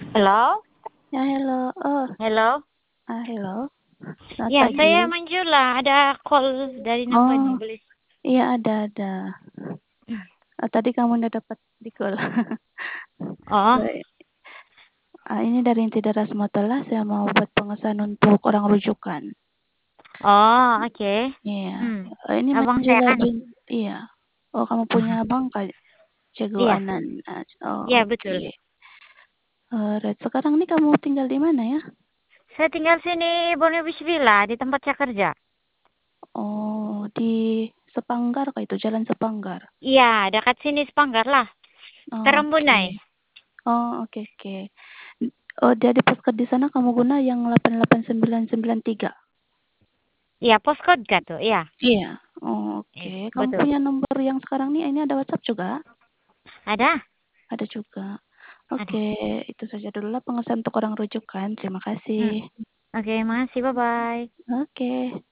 Halo? Ya, hello. Oh, Halo? hello. Selamat Ya, pagi. saya Manjula. Ada call dari nomor Oh, ini, boleh? iya ada. Tadi kamu udah dapat di call. Oh, Baik. Ini dari Inti Deras Motola, saya mau buat pengesahan untuk orang rujukan. oh, oke. Iya. Hmm, Ini abang saya Manjula kan? bin. Iya. Oh, kamu punya abang Kak Cegu Iya, Anan. Oh, iya oke. betul. Right. Sekarang nih kamu tinggal di mana ya? Saya tinggal sini Bonibis Villa di tempat saya kerja. Oh, di Sepanggar kah itu? Jalan Sepanggar. Iya, dekat sini Sepanggar lah. Oke. Terembunai. Oh, oke. Oh, jadi postcode di sana kamu guna yang 88993. Iya, postcode kan tuh? Iya. Iya. Oh, oke. Kamu Betul. punya nomor yang sekarang nih, ini ada WhatsApp juga? Ada? Ada juga. Ada. Oke, itu saja dulu lah pengesahan untuk orang rujukan. Terima Hmm. kasih. Oke, makasih. Bye-bye. Oke.